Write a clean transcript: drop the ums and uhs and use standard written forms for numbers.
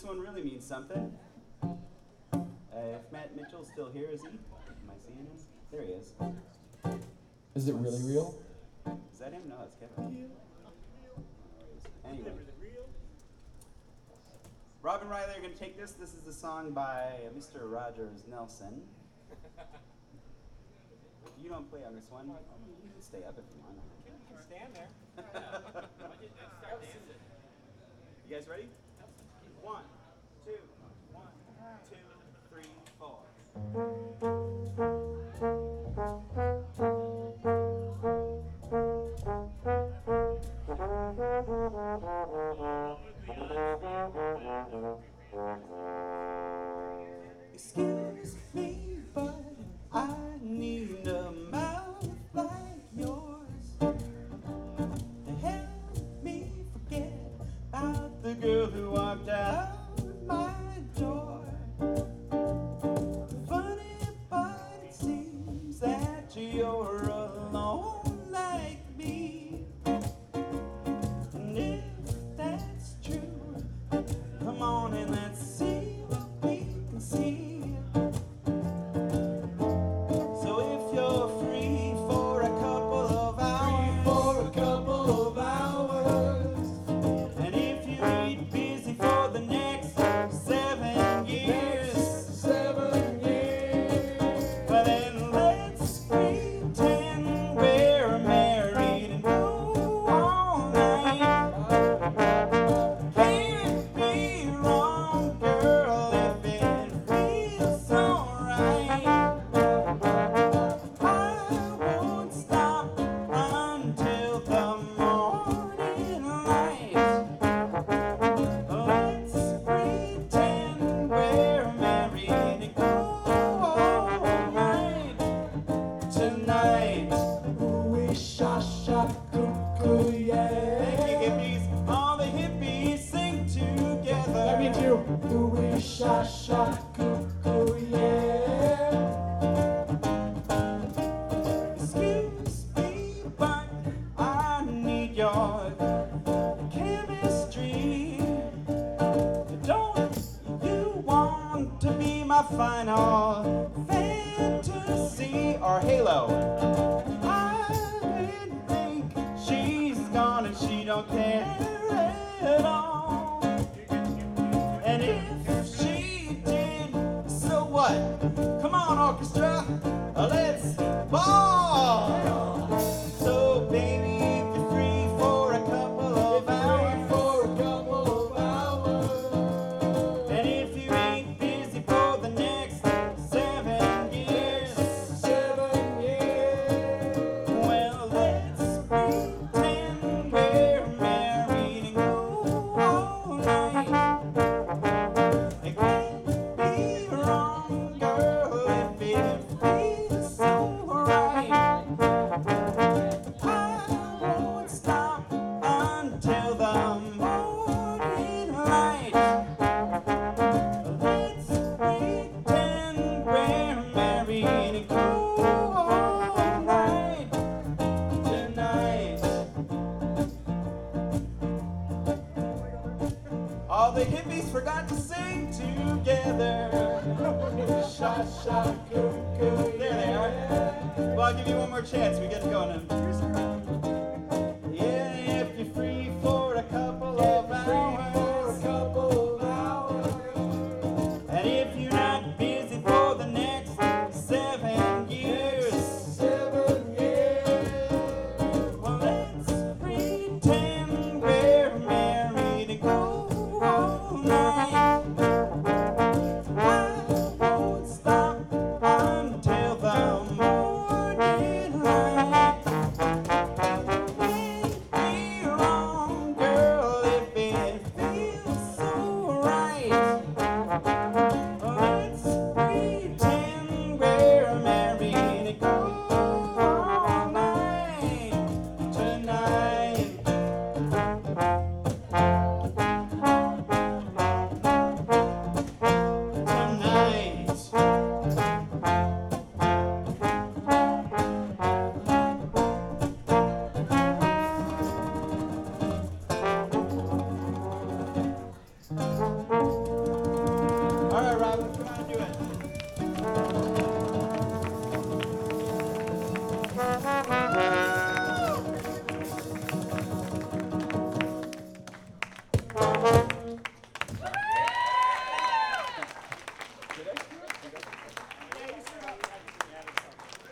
this one really means something. If Matt Mitchell's still here, is he? Am I seeing him? There he is. Is it really real? Is that him? No, it's Kevin. Anyway. Rob and Riley are going to take this. This is a song by Mr. Rogers Nelson. You don't play on this one. You can stay up if you want. You can stand there. You guys ready? 1, 2, 1, 2, 3, 4. Excuse me, but I need a mouth like yours to help me forget about the girl who walked out my door. Funny, but it seems that you're alone like me. And if that's true, come on and let's see what we can see. So if you're free for a couple of hours, and if you ain't busy for the next 7 years, well then let's pretend we're married and go all night. Can't be wrong, girl, if it feels alright. I won't stop until the morning light. Let's pretend we're married and go all night tonight. Ooh, sha cuckoo, yeah. Thank you, hippies. All the hippies sing together. Me too. Ooh, sha cuckoo, yeah. Excuse me, but I need your chemistry. Don't you want to be my final fantasy or halo? I think she's gone and she don't care at all. And if she did, so what? Come on, orchestra, let's ball. So, baby, if you're free for a couple of hours, and if you ain't busy for the next 7 years, well, let's pretend we're married and go all night. It can't be wrong, girl, if it feels so right. I won't stop until the morning light. Let's pretend we're married and go all night tonight. All the hippies forgot to sing together. Sha cuckoo. There they are. Well, I'll give you one more chance. We get going.